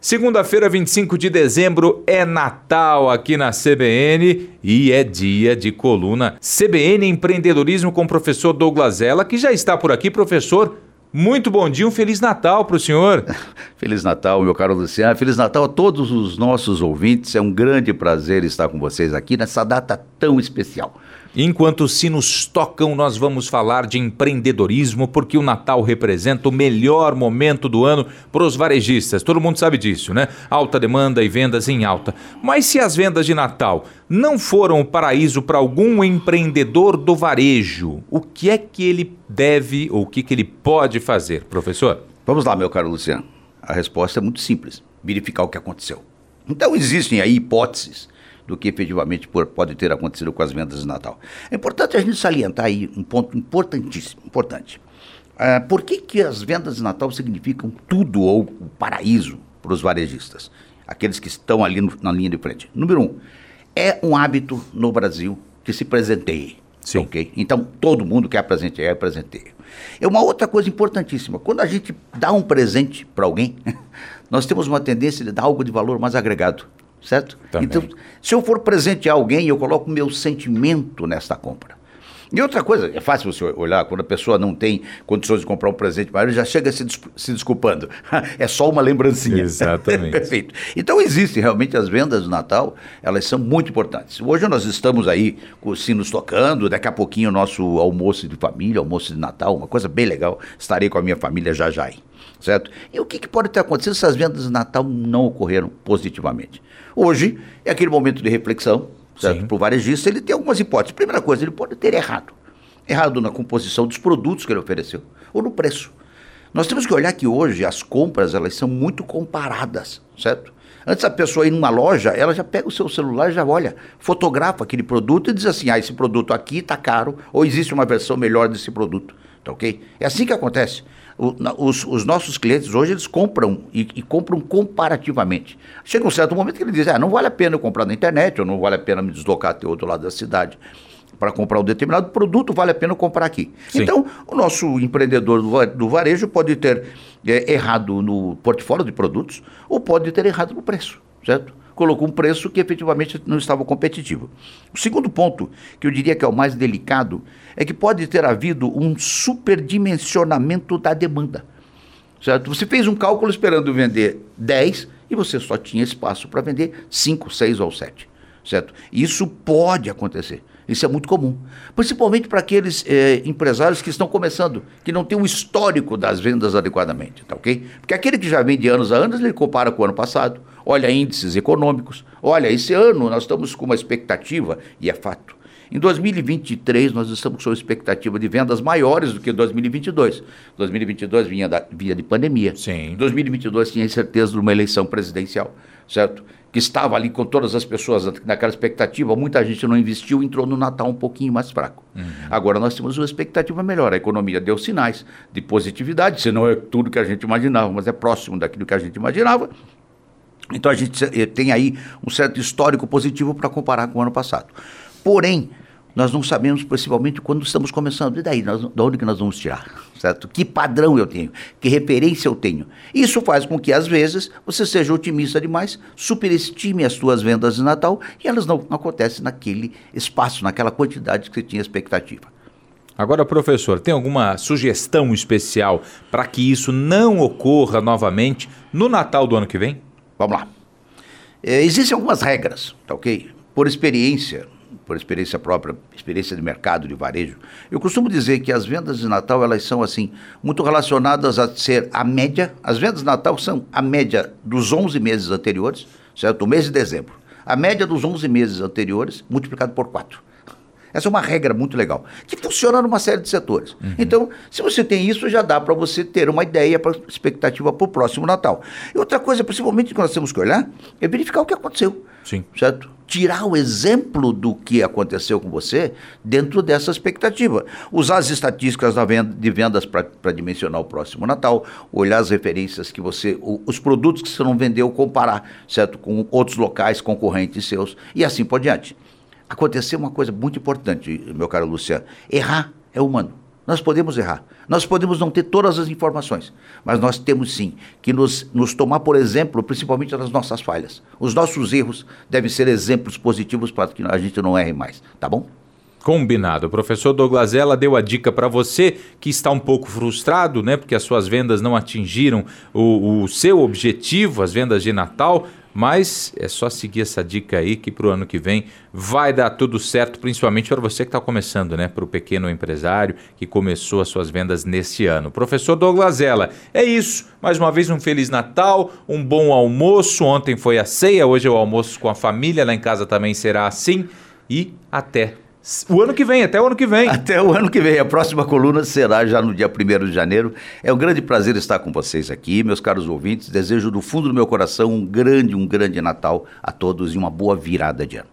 Segunda-feira, 25 de dezembro, é Natal aqui na CBN e é dia de coluna CBN Empreendedorismo com o professor Douglas Zella, que já está por aqui. Professor, muito bom dia, um Feliz Natal para o senhor. Feliz Natal, meu caro Luciano. Feliz Natal a todos os nossos ouvintes. É um grande prazer estar com vocês aqui nessa data tão especial. Enquanto os sinos tocam, nós vamos falar de empreendedorismo, porque o Natal representa o melhor momento do ano para os varejistas. Todo mundo sabe disso, né? Alta demanda e vendas em alta. Mas se as vendas de Natal não foram o paraíso para algum empreendedor do varejo, o que é que ele deve ou o que ele pode fazer, professor? Vamos lá, meu caro Luciano. A resposta é muito simples. Verificar o que aconteceu. Então existem aí hipóteses do que efetivamente pode ter acontecido com as vendas de Natal. É importante a gente salientar aí um ponto importante. Por que as vendas de Natal significam tudo ou o paraíso para os varejistas? Aqueles que estão ali na linha de frente. Número 1, é um hábito no Brasil que se presenteie. Sim. Okay? Então, todo mundo quer presentear, presenteio. É uma outra coisa importantíssima. Quando a gente dá um presente para alguém, nós temos uma tendência de dar algo de valor mais agregado. Certo? Também. Então, se eu for presentear alguém, eu coloco o meu sentimento nessa compra. E outra coisa, é fácil você olhar, quando a pessoa não tem condições de comprar um presente para ele, já chega se desculpando. É só uma lembrancinha. Exatamente. Perfeito. Então, existem realmente as vendas do Natal, elas são muito importantes. Hoje nós estamos aí com os sinos tocando, daqui a pouquinho o nosso almoço de família, almoço de Natal, uma coisa bem legal. Estarei com a minha família já aí. Certo? E o que pode ter acontecido se as vendas de Natal não ocorreram positivamente? Hoje é aquele momento de reflexão, certo? Para o varejista, ele tem algumas hipóteses. Primeira coisa, ele pode ter errado. Errado na composição dos produtos que ele ofereceu, ou no preço. Nós temos que olhar que hoje as compras, elas são muito comparadas, certo? Antes a pessoa ir numa loja, ela já pega o seu celular e já olha, fotografa aquele produto e diz assim, esse produto aqui está caro, ou existe uma versão melhor desse produto, tá ok? É assim que acontece. Os nossos clientes hoje, eles compram e compram comparativamente. Chega um certo momento que ele diz, não vale a pena eu comprar na internet, ou não vale a pena me deslocar até outro lado da cidade para comprar um determinado produto, vale a pena eu comprar aqui. Sim. Então, o nosso empreendedor do varejo pode ter errado no portfólio de produtos, ou pode ter errado no preço, certo? Colocou um preço que efetivamente não estava competitivo. O segundo ponto, que eu diria que é o mais delicado, é que pode ter havido um superdimensionamento da demanda. Certo? Você fez um cálculo esperando vender 10 e você só tinha espaço para vender 5, 6 ou 7. Certo? Isso pode acontecer. Isso é muito comum. Principalmente para aqueles empresários que estão começando, que não têm um histórico das vendas adequadamente, tá ok? Porque aquele que já vem de anos a anos, ele compara com o ano passado, olha índices econômicos, olha, esse ano nós estamos com uma expectativa, e é fato. Em 2023, nós estamos com uma expectativa de vendas maiores do que 2022. 2022 vinha de pandemia. Sim. 2022 tinha certeza de uma eleição presidencial, certo? Que estava ali com todas as pessoas naquela expectativa, muita gente não investiu, entrou no Natal um pouquinho mais fraco. Agora nós temos uma expectativa melhor, a economia deu sinais de positividade, se não é tudo que a gente imaginava, mas é próximo daquilo que a gente imaginava. Então a gente tem aí um certo histórico positivo para comparar com o ano passado. Porém, nós não sabemos, principalmente, quando estamos começando. E daí, de onde que nós vamos tirar? Certo? Que padrão eu tenho? Que referência eu tenho? Isso faz com que, às vezes, você seja otimista demais, superestime as suas vendas de Natal e elas não acontecem naquele espaço, naquela quantidade que você tinha expectativa. Agora, professor, tem alguma sugestão especial para que isso não ocorra novamente no Natal do ano que vem? Vamos lá. Existem algumas regras, tá ok? Por experiência própria, experiência de mercado, de varejo, eu costumo dizer que as vendas de Natal, elas são, assim, muito relacionadas a ser a média. As vendas de Natal são a média dos 11 meses anteriores, certo? O mês de dezembro. A média dos 11 meses anteriores multiplicado por 4. Essa é uma regra muito legal, que funciona numa série de setores. Então, se você tem isso, já dá para você ter uma ideia, para expectativa para o próximo Natal. E outra coisa, principalmente que nós temos que olhar, é verificar o que aconteceu. Sim. Certo? Tirar o exemplo do que aconteceu com você dentro dessa expectativa. Usar as estatísticas de vendas para dimensionar o próximo Natal, olhar as referências que os produtos que você não vendeu, comparar, certo? Com outros locais concorrentes seus e assim por diante. Aconteceu uma coisa muito importante, meu caro Luciano. Errar é humano. Nós podemos errar, nós podemos não ter todas as informações, mas nós temos sim que nos tomar por exemplo, principalmente das nossas falhas. Os nossos erros devem ser exemplos positivos para que a gente não erre mais, tá bom? Combinado. O professor Douglas Zella deu a dica para você que está um pouco frustrado, né? Porque as suas vendas não atingiram o seu objetivo, as vendas de Natal. Mas é só seguir essa dica aí que para o ano que vem vai dar tudo certo, principalmente para você que está começando, né? Para o pequeno empresário que começou as suas vendas nesse ano. Professor Douglas Zella, é isso. Mais uma vez um Feliz Natal, um bom almoço. Ontem foi a ceia, hoje é o almoço com a família. Lá em casa também será assim. E até o ano que vem, até o ano que vem. Até o ano que vem. A próxima coluna será já no dia 1º de janeiro. É um grande prazer estar com vocês aqui, meus caros ouvintes. Desejo do fundo do meu coração um grande Natal a todos e uma boa virada de ano.